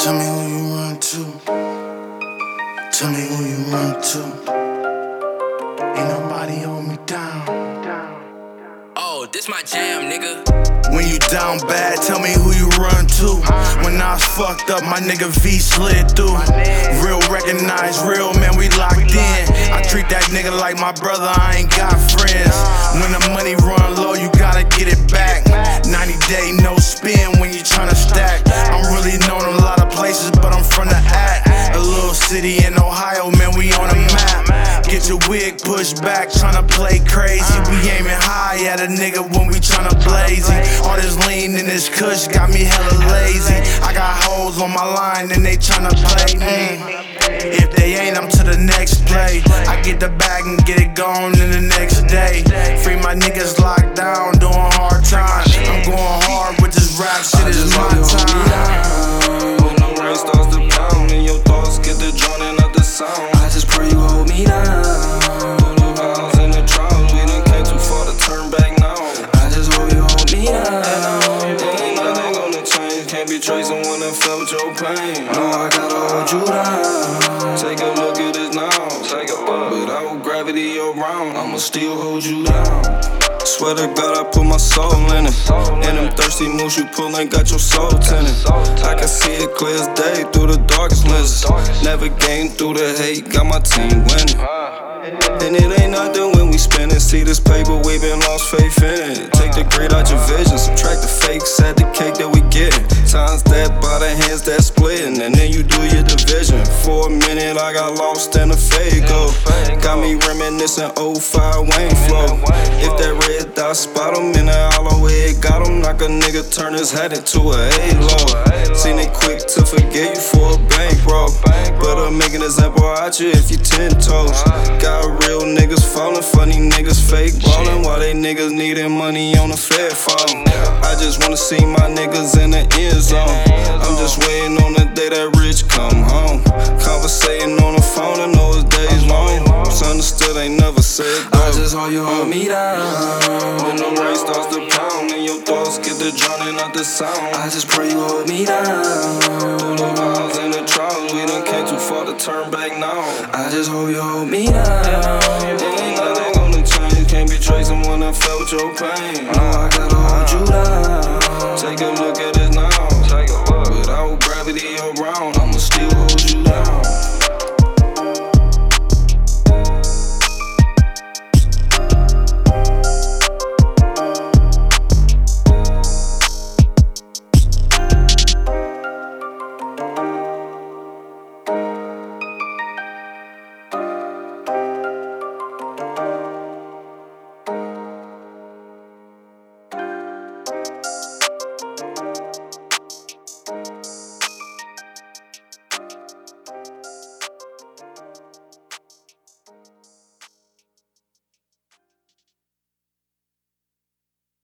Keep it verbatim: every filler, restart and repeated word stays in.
Tell me who you run to. Tell me who you run to. Ain't nobody hold me down. Oh, this my jam, nigga. When you down bad, tell me who you run to. When I was fucked up, my nigga V slid through. Real recognized, real man, we locked in. I treat that nigga like my brother, I ain't got friends. When the money run low, you gotta get it back. ninety day, no spin when you tryna stack. I'm really known a lot of places, but I'm from the A A little city in Ohio, man, we on the map. Get your wig pushed back, tryna play crazy. We aiming high at a nigga when we tryna blaze it. All this lean in this kush got me hella lazy. I got hoes on my line and they tryna play me. If they ain't, I'm to the next play. I get the bag and get it gone in the next day. Free my niggas locked down, doing hard time. I'm going hard with this rap shit, it's my time. When the rain starts to pound and your thoughts get the drowning out the sound, I just pray you hold me down. Through the vials and the trials, we done came too far to turn back now. I just hope you hold me down. Ain't nothing gonna change, can't be tracing when I felt your pain. No, I gotta hold you down. Take a look at it now. Take a look. Without gravity around, I'ma still hold you down. Swear to God, I put my soul in it. And them thirsty moves you pullin' got your soul tinted. I can see it clear as day through the darkest lenses. Navigating through the hate, got my team winning. And it ain't nothing when we spinning. See this paper, we been lost faith in it. Take the grid out your vision, subtract the fakes, add the cake that we gettin'. Times that by the hands that splitting, and then you do your division. For a minute, I got lost in the Fago. Got me reminiscing oh five Wayne flow. If that red dot spot him in the hollow, it got him. Knock a nigga turn his head into a halo. Seen it quick to forget you for a bankroll, but I'm making an example out you if you ten toes. Got real niggas falling, funny niggas fake ballin', while they niggas needin' money on the Fed phone. I just wanna see my niggas in the end zone. I'm just waiting on the day that Rich come home. Conversating on the phone, I know his days long. Misunderstood, ain't never said though. I just hope you hold me down. When the rain starts to pound and your thoughts get to drowning out the sound, I just pray you hold me down. through the vials and the trials, we done came too far to turn back now. I just hope you hold me down. Ain't nothing gonna change, can't be tracing when I felt your pain. No, I gotta hold you down. Take a look at